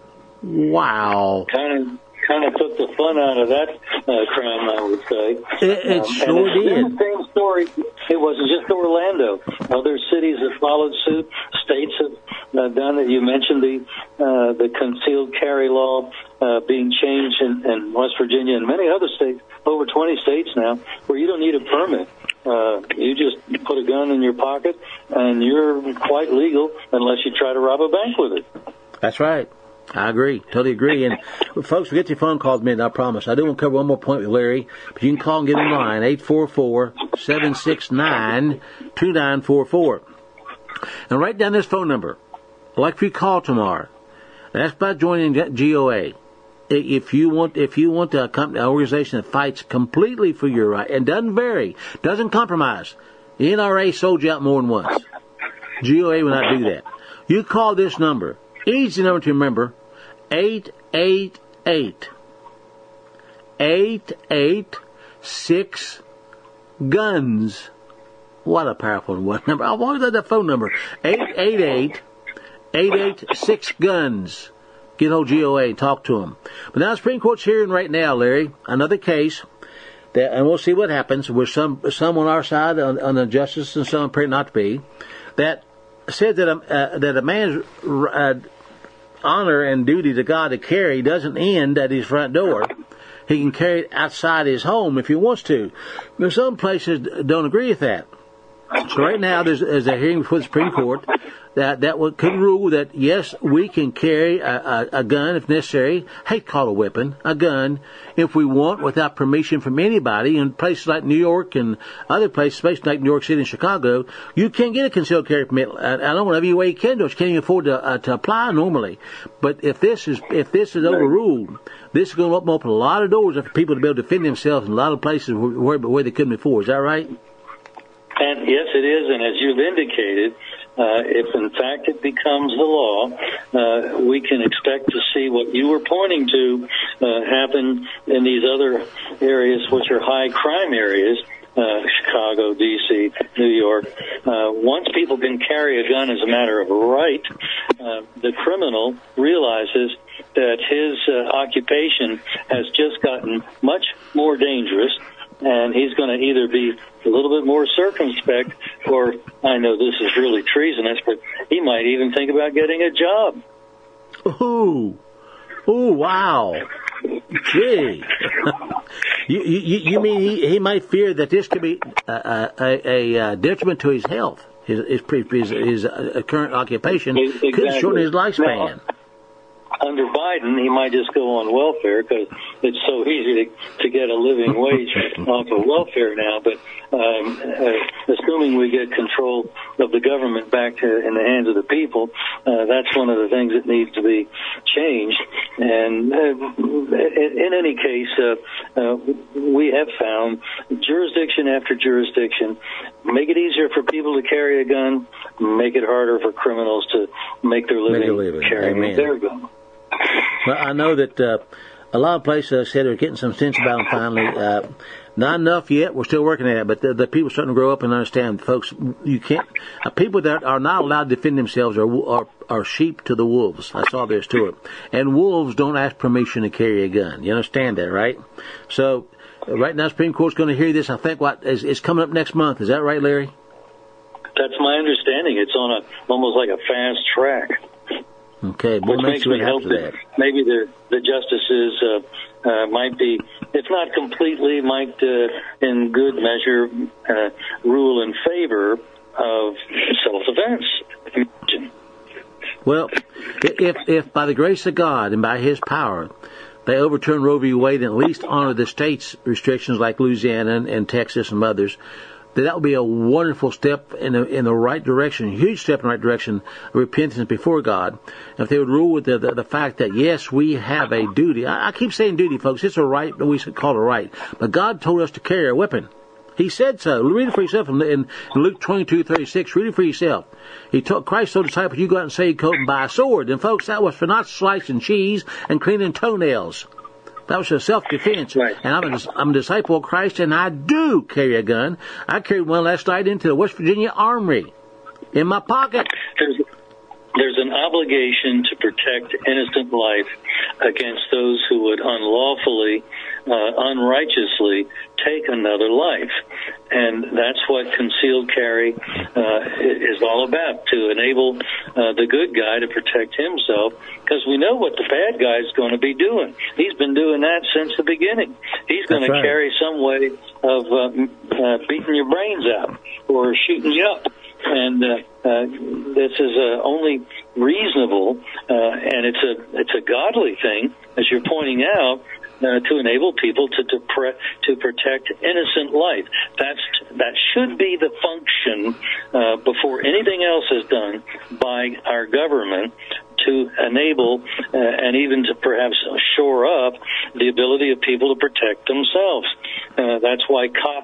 Speaker 4: Wow.
Speaker 5: Kind of took the fun out of that crime, I would say.
Speaker 4: It sure did.
Speaker 5: The same story. It wasn't just Orlando. Other cities have followed suit. States have done it. You mentioned the concealed carry law being changed in West Virginia and many other states, over 20 states now, where you don't need a permit. You just put a gun in your pocket, and you're quite legal unless you try to rob a bank with it.
Speaker 4: That's right. I agree. Totally agree. And folks, we'll get your phone calls in a minute, I promise. I do want to cover one more point with Larry, but you can call and get in line, 844-769-2944. And write down this phone number. I'd like for you to call tomorrow. That's about joining GOA. If you want a company, an organization that fights completely for your right and doesn't vary, doesn't compromise, the NRA sold you out more than once. GOA will not do that. You call this number, easy number to remember, 888-886-GUNS. What a powerful number. I've always had that phone number, 888-886-GUNS. Get hold of GOA and talk to them. But now the Supreme Court's hearing right now, Larry, another case, that, and we'll see what happens. With some on our side on the justice and some appear not to be, that said that a man's honor and duty to God to carry doesn't end at his front door. He can carry it outside his home if he wants to. There's some places don't agree with that. So right now there's a hearing before the Supreme Court that could rule that yes, we can carry a gun if necessary. Hate to call it a weapon, a gun, if we want, without permission from anybody. In places like New York and other places, especially like New York City and Chicago, you can't get a concealed carry permit. I don't know every way you can do it. You can't even afford to apply normally. But if this is overruled, this is going to open up a lot of doors for people to be able to defend themselves in a lot of places where they couldn't before. Is that right?
Speaker 5: And yes, it is. And as you've indicated, if in fact it becomes the law, we can expect to see what you were pointing to happen in these other areas, which are high crime areas, Chicago, D.C., New York. Once people can carry a gun as a matter of right, the criminal realizes that his occupation has just gotten much more dangerous, and he's going to either be a little bit more circumspect, or I know this is really treasonous, but he might even think about getting a job.
Speaker 4: Ooh, wow. Gee. You mean he might fear that this could be a detriment to his health, his current occupation, exactly. Could shorten his lifespan.
Speaker 5: Now, under Biden, he might just go on welfare because it's so easy to get a living wage off of welfare now. But assuming we get control of the government back in the hands of the people, that's one of the things that needs to be changed. And in any case, we have found jurisdiction after jurisdiction make it easier for people to carry a gun, make it harder for criminals to make their living carrying their gun.
Speaker 4: Well, I know that a lot of places said they're getting some sense about them finally. Not enough yet. We're still working at it, but the people are starting to grow up and understand, folks. You can't. People that are not allowed to defend themselves are sheep to the wolves. That's all there is to it. And wolves don't ask permission to carry a gun. You understand that, right? So right now, Supreme Court's going to hear this. I think it's coming up next month. Is that right, Larry?
Speaker 5: That's my understanding. It's on almost like a fast track.
Speaker 4: Okay,
Speaker 5: which makes me hope that maybe the justices might be, if not completely, might in good measure rule in favor of self-defense.
Speaker 4: Well, if by the grace of God and by His power they overturn Roe v. Wade and at least honor the states' restrictions like Louisiana and Texas and others, that would be a wonderful step in the right direction, a huge step in the right direction, repentance before God. If they would rule with the fact that, yes, we have a duty. I keep saying duty, folks. It's a right, but we should call it a right. But God told us to carry a weapon. He said so. Read it for yourself in Luke 22:36. Read it for yourself. Christ told the disciples, you go out and save your coat and buy a sword. And, folks, that was for not slicing cheese and cleaning toenails. That was a self-defense. Right. And I'm a disciple of Christ, and I do carry a gun. I carried one last night into the West Virginia Armory in my pocket.
Speaker 5: There's an obligation to protect innocent life against those who would unlawfully, unrighteously take another life. And that's what concealed carry is all about, to enable the good guy to protect himself, because we know what the bad guy is going to be doing. He's been doing that since the beginning. He's going to carry some way of beating your brains out or shooting you up. And this is only reasonable, and it's a godly thing, as you're pointing out, to enable people to protect innocent life. That should be the function before anything else is done by our government, to enable and even to perhaps shore up the ability of people to protect themselves. That's why cops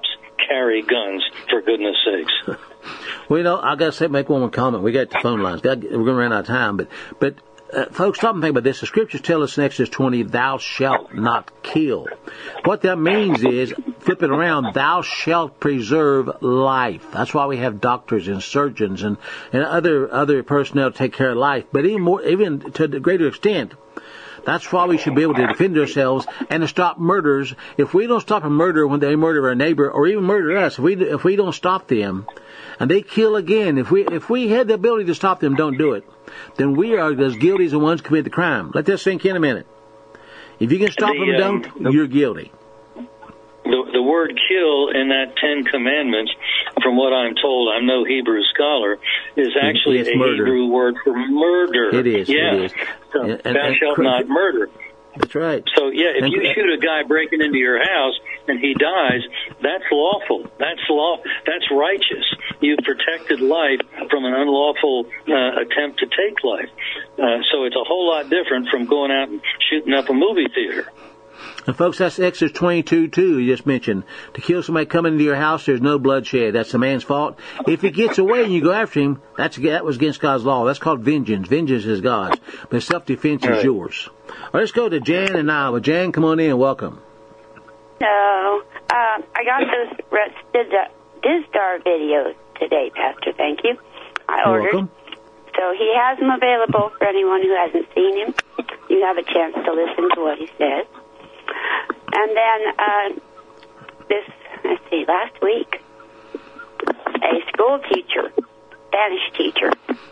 Speaker 5: carry guns, for goodness sakes.
Speaker 4: Well, I got to make one more comment. We got the phone lines. We're going to run out of time, but folks, stop and think about this. The scriptures tell us in Exodus 20, thou shalt not kill. What that means is, flip it around, thou shalt preserve life. That's why we have doctors and surgeons and other personnel to take care of life. But even to a greater extent, that's why we should be able to defend ourselves and to stop murders. If we don't stop a murder when they murder our neighbor or even murder us, if we don't stop them and they kill again, if we had the ability to stop them, don't do it, then we are as guilty as the ones who commit the crime. Let that sink in a minute. If you can stop them, don't, you're guilty.
Speaker 5: The word kill in that 10 Commandments, from what I'm told, I'm no Hebrew scholar, is actually a Hebrew word for murder.
Speaker 4: It is.
Speaker 5: Yeah.
Speaker 4: It is.
Speaker 5: So, thou shalt not murder.
Speaker 4: That's right.
Speaker 5: So, yeah, if you shoot a guy breaking into your house and he dies, that's lawful. That's righteous. You've protected life from an unlawful attempt to take life. So it's a whole lot different from going out and shooting up a movie theater.
Speaker 4: And folks, that's Exodus 22:2 you just mentioned. To kill somebody coming into your house, there's no bloodshed. That's the man's fault. If he gets away and you go after him, that was against God's law. That's called vengeance. Vengeance is God's. But self-defense is yours. All right, let's go to Jan in Iowa. Jan, come on in. Welcome.
Speaker 10: So, I got those Dizdar videos today, Pastor. Thank you. I ordered.
Speaker 4: Welcome.
Speaker 10: So he has them available for anyone who hasn't seen him. You have a chance to listen to what he says. And then last week, a school teacher, Spanish teacher,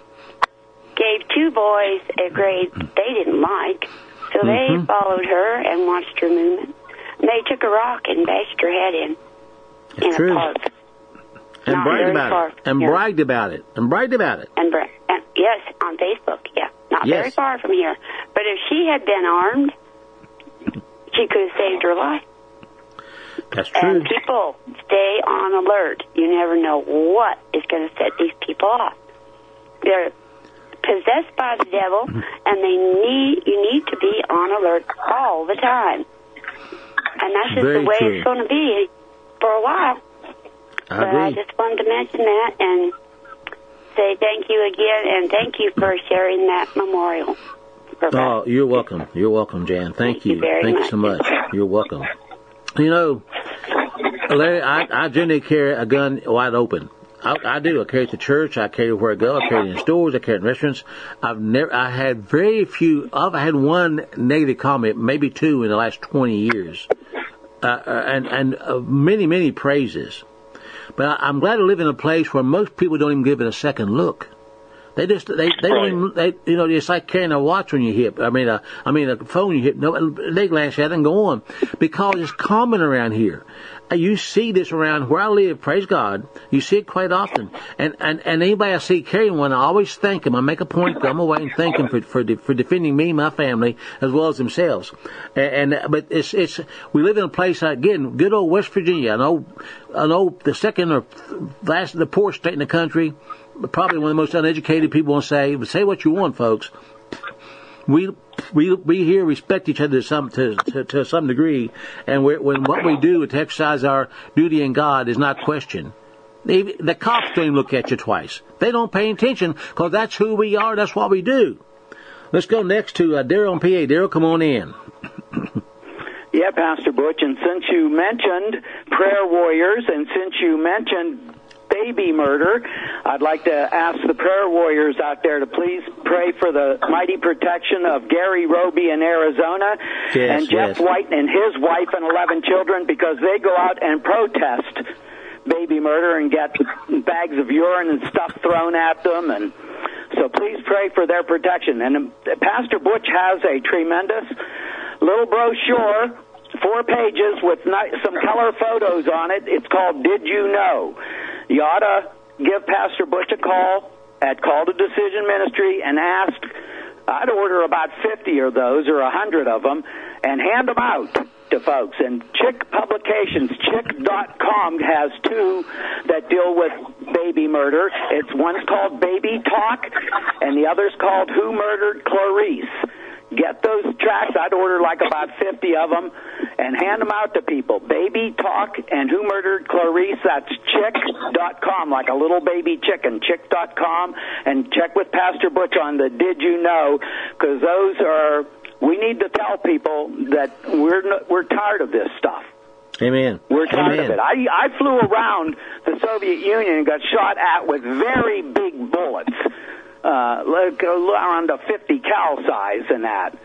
Speaker 10: gave 2 boys a grade they didn't like, so they followed her and watched her movement. And they took a rock and bashed her head in a park.
Speaker 4: And bragged about it. And bragged about it. And bragged about it.
Speaker 10: And yes, on Facebook, yeah. Not very far from here. But if she had been armed, she could have saved her life.
Speaker 4: That's true.
Speaker 10: And people stay on alert. You never know what is going to set these people off. They're possessed by the devil, and you need to be on alert all the time. And that's just the way it's going to be for a while. I just wanted to mention that and say thank you again, and thank you for sharing that memorial.
Speaker 4: Oh, you're welcome. You're welcome, Jan. Thank you. Thank you so much. You're welcome. You know, Larry, I generally carry a gun wide open. I do. I carry it to church. I carry it where I go. I carry it in stores. I carry it in restaurants. I had very few. I've had one negative comment, maybe 2 in the last 20 years, and many praises. But I'm glad to live in a place where most people don't even give it a second look. They don't even, it's like carrying a watch on your hip. I mean a phone on your hip. No, they glance at it and go on. Because it's common around here. You see this around where I live, praise God. You see it quite often. And anybody I see carrying one, I always thank them. I make a point to come away and thank them for defending me, my family, as well as themselves. But we live in a place, again, good old West Virginia. I know the second or last, the poorest state in the country, probably one of the most uneducated people will say, but say what you want, folks. We here respect each other to some degree, and when what we do to exercise our duty in God is not questioned. The cops don't even look at you twice. They don't pay attention because that's who we are. That's what we do. Let's go next to Daryl in PA. Daryl, come on in.
Speaker 11: Yeah, Pastor Butch, and since you mentioned prayer warriors, and since you mentioned baby murder, I'd like to ask the prayer warriors out there to please pray for the mighty protection of Gary Roby in Arizona and Jeff White and his wife and 11 children, because they go out and protest baby murder and get bags of urine and stuff thrown at them. And so please pray for their protection. And Pastor Butch has a tremendous little brochure, 4 pages with some color photos on it. It's called Did You Know? You ought to give Pastor Butch a call at Call to Decision Ministry and ask. I'd order about 50 of those or 100 of them and hand them out to folks. And Chick Publications, Chick.com, has 2 that deal with baby murder. One's called Baby Talk, and the other's called Who Murdered Clarice. Get those tracts. I'd order like about 50 of them and hand them out to people. Baby Talk and Who Murdered Clarice, that's chick.com, like a little baby chicken, chick.com, and check with Pastor Butch on the Did You Know, because those are, we need to tell people that we're tired of this stuff.
Speaker 4: Amen.
Speaker 11: We're tired of it. I flew around the Soviet Union and got shot at with very big bullets, like around a 50 cal size and that,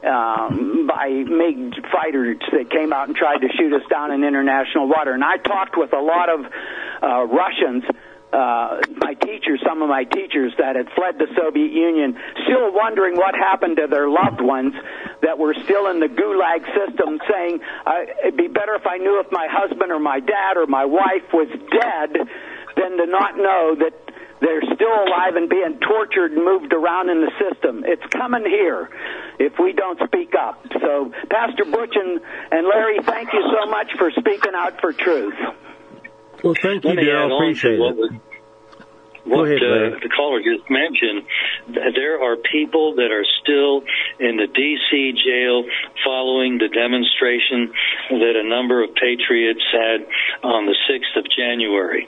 Speaker 11: by MiG fighters that came out and tried to shoot us down in international water. And I talked with a lot of Russians, some of my teachers that had fled the Soviet Union, still wondering what happened to their loved ones that were still in the Gulag system, saying, it'd be better if I knew if my husband or my dad or my wife was dead than to not know that they're still alive and being tortured and moved around in the system. It's coming here if we don't speak up. So, Pastor Butch and Larry, thank you so much for speaking out for truth.
Speaker 4: Well, thank you, Darrell. Appreciate it.
Speaker 5: What the caller just mentioned, there are people that are still in the D.C. jail following the demonstration that a number of patriots had on the 6th of January.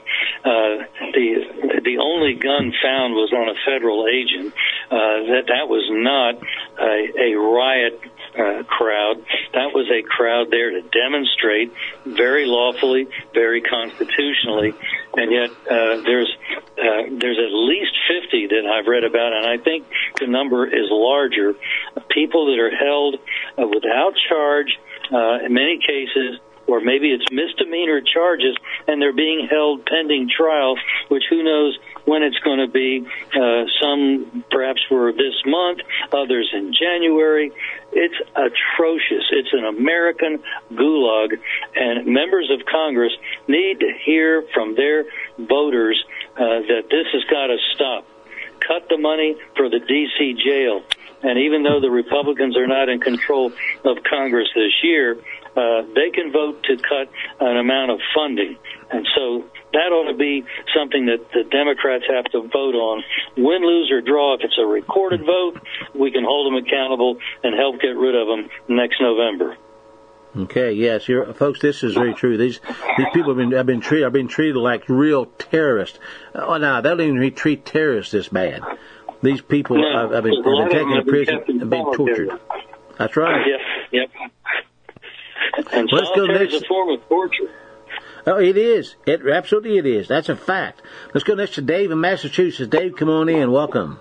Speaker 5: The only gun found was on a federal agent. That was not a riot crowd. That was a crowd there to demonstrate very lawfully, very constitutionally, and yet there's at least 50 that I've read about, and I think the number is larger. People that are held without charge in many cases, or maybe it's misdemeanor charges, and they're being held pending trial, which who knows when it's going to be. Some perhaps for this month, others in January. It's atrocious. It's an American gulag, and members of Congress need to hear from their voters that this has got to stop. Cut the money for the D.C. jail. And even though the Republicans are not in control of Congress this year, they can vote to cut an amount of funding. And so that ought to be something that the Democrats have to vote on. Win, lose, or draw. If it's a recorded vote, we can hold them accountable and help get rid of them next November.
Speaker 4: Okay, yes, folks, this is very true. These people have been treated like real terrorists. Oh, no, they don't even treat terrorists this bad. These people have been taken to prison and been tortured. That's right.
Speaker 5: Yep. And solitary is a form of torture.
Speaker 4: Oh, it is. Absolutely it is. That's a fact. Let's go next to Dave in Massachusetts. Dave, come on in. Welcome.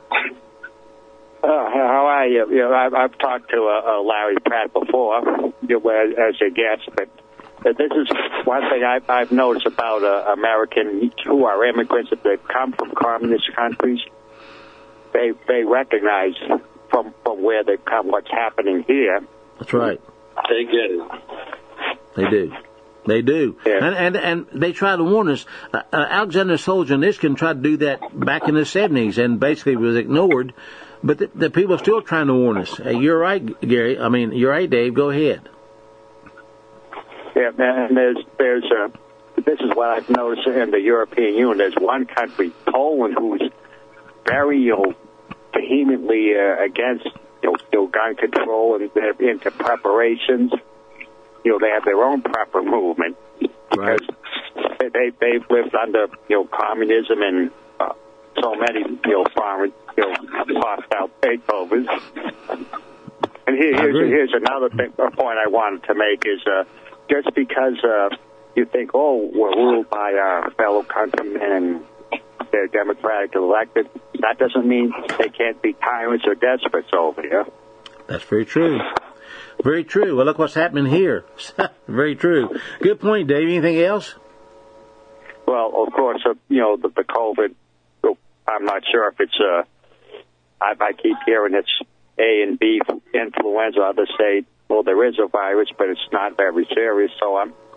Speaker 12: How are you? I've talked to Larry Pratt before as a guest, but this is one thing I've noticed about Americans who are immigrants that come from communist countries. They recognize from where they come what's happening here.
Speaker 4: That's right.
Speaker 5: They get it.
Speaker 4: They do. They do. Yeah. And they try to warn us. Alexander Solzhenitsyn tried to do that back in the 70s and basically was ignored. But the people are still trying to warn us. You're right, Gary. I mean, you're right, Dave. Go ahead.
Speaker 12: Yeah, and this is what I've noticed in the European Union. There's one country, Poland, who's very vehemently against gun control, and they're into preparations. They have their own prepper movement because they've lived under communism and so many foreign hostile takeovers. And here's another point I wanted to make is just because you think, we're ruled by our fellow countrymen and they're democratically elected, that doesn't mean they can't be tyrants or despots over here.
Speaker 4: That's very true. Very true. Well, look what's happening here. Very true. Good point, Dave. Anything else?
Speaker 12: Well, of course, the COVID, I'm not sure if it's, I keep hearing it's A and B influenza. Others say, well, there is a virus, but it's not very serious. So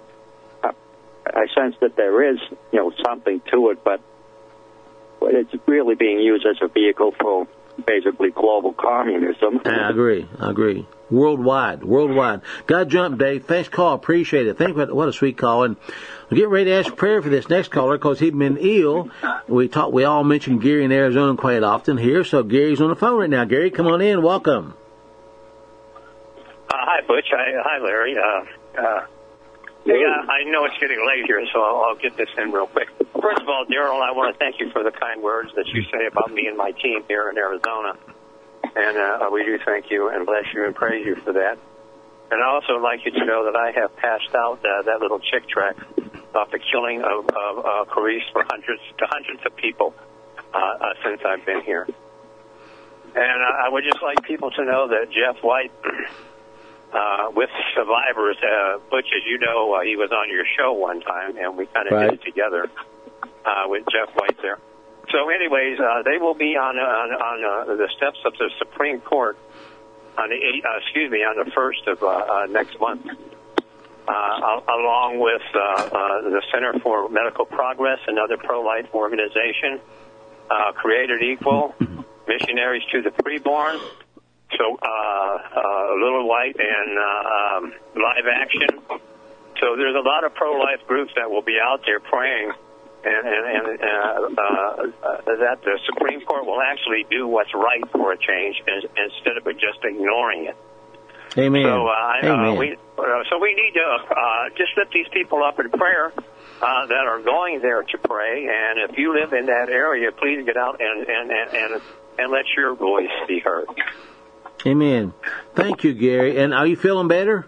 Speaker 12: I sense that there is, something to it, but it's really being used as a vehicle for basically global communism.
Speaker 4: I agree. Worldwide. Got to jump, Dave. Thanks, call. Appreciate it. Think what a sweet call. And we're getting ready to ask prayer for this next caller because he's been ill. We all mention Gary in Arizona quite often here, so Gary's on the phone right now. Gary, come on in. Welcome.
Speaker 13: Hi, Butch. Hi, Larry. Yeah, I know it's getting late here, so I'll get this in real quick. First of all, Daryl, I want to thank you for the kind words that you say about me and my team here in Arizona. And we do thank you and bless you and praise you for that. And I also like you to know that I have passed out that little chick tract about the killing of police for hundreds of people since I've been here. And I would just like people to know that Jeff White, with Survivors, Butch, as you know, he was on your show one time, and we kind of did it together with Jeff White there. So, anyways, they will be on the steps of the Supreme Court on the 1st of next month, along with the Center for Medical Progress, another pro-life organization, Created Equal, Missionaries to the Preborn, so Little White, and Live Action. So there's a lot of pro-life groups that will be out there praying, and that the Supreme Court will actually do what's right for a change instead of just ignoring it.
Speaker 4: Amen.
Speaker 13: So,
Speaker 4: Amen.
Speaker 13: we need to just lift these people up in prayer that are going there to pray. And if you live in that area, please get out and let your voice be heard.
Speaker 4: Amen. Thank you, Gary. And are you feeling better?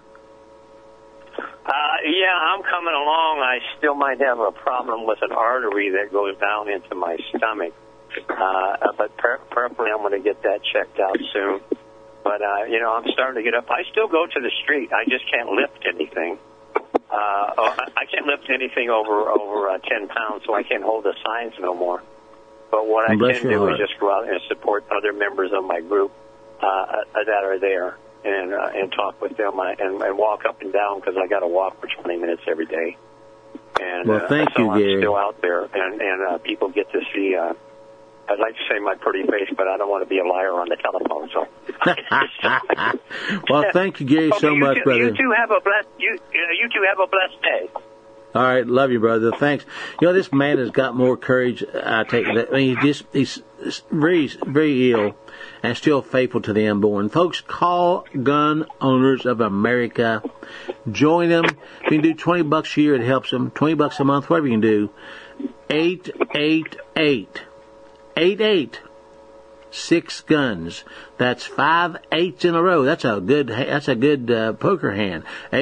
Speaker 13: Yeah, I'm coming along. I still might have a problem with an artery that goes down into my stomach. But prayerfully, I'm going to get that checked out soon. But, I'm starting to get up. I still go to the street. I just can't lift anything. I can't lift anything over 10 pounds, so I can't hold the signs no more. But what I can do is just go out and support other members of my group that are there. And talk with them and walk up and down, because I got to walk for 20 minutes every day. And
Speaker 4: thank you,
Speaker 13: I'm
Speaker 4: Gary.
Speaker 13: still out there, and people get to see. I'd like to say my pretty face, but I don't want to be a liar on the telephone. So.
Speaker 4: Well, thank you, Gary, so much, brother.
Speaker 13: You two have a blessed day.
Speaker 4: All right, love you, brother. Thanks. This man has got more courage. I take that. I mean, he's very, very ill and still faithful to the unborn. Folks, call Gun Owners of America. Join them. If you can do $20 a year, it helps them. $20 a month, whatever you can do. 888-6 That's 5 8s in a row. That's a good poker hand.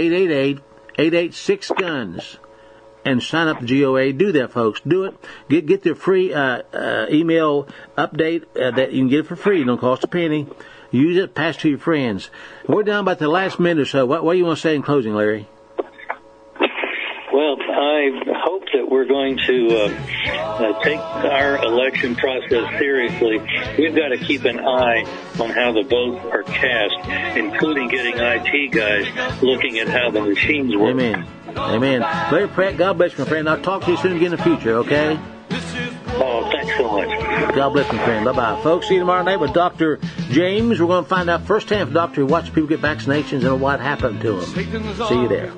Speaker 4: 888-6 And sign up to GOA. Do that, folks. Do it. Get their free email update that you can get it for free. It don't cost a penny. Use it. Pass to your friends. We're down about the last minute or so. What do you want to say in closing, Larry?
Speaker 5: Well, I hope that we're going to take our election process seriously. We've got to keep an eye on how the votes are cast, including getting IT guys looking at how the machines work.
Speaker 4: Amen. Amen. Larry Pratt, God bless you, my friend. I'll talk to you soon again in the future, okay?
Speaker 5: Oh, thanks so much.
Speaker 4: God bless you, my friend. Bye-bye. Folks, see you tomorrow night with Dr. James. We're going to find out firsthand from Dr. who watched people get vaccinations and what happened to them. See you there.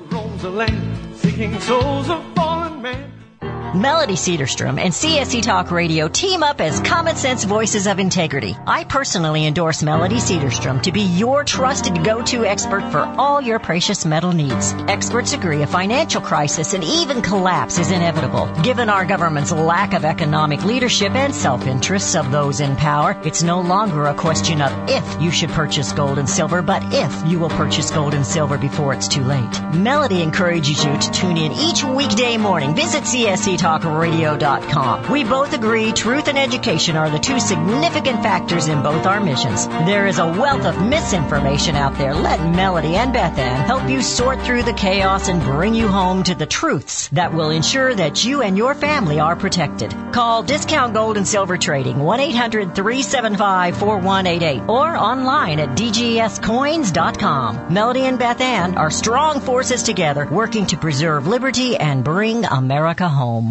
Speaker 14: Melody Cedarstrom and CSC Talk Radio team up as Common Sense Voices of Integrity. I personally endorse Melody Cedarstrom to be your trusted go-to expert for all your precious metal needs. Experts agree a financial crisis and even collapse is inevitable. Given our government's lack of economic leadership and self-interests of those in power, it's no longer a question of if you should purchase gold and silver, but if you will purchase gold and silver before it's too late. Melody encourages you to tune in each weekday morning. Visit CSCTalkRadio.com. We both agree truth and education are the two significant factors in both our missions. There is a wealth of misinformation out there. Let Melody and Beth Ann help you sort through the chaos and bring you home to the truths that will ensure that you and your family are protected. Call Discount Gold and Silver Trading 1-800-375-4188 or online at dgscoins.com. Melody and Beth Ann are strong forces together working to preserve liberty and bring America home.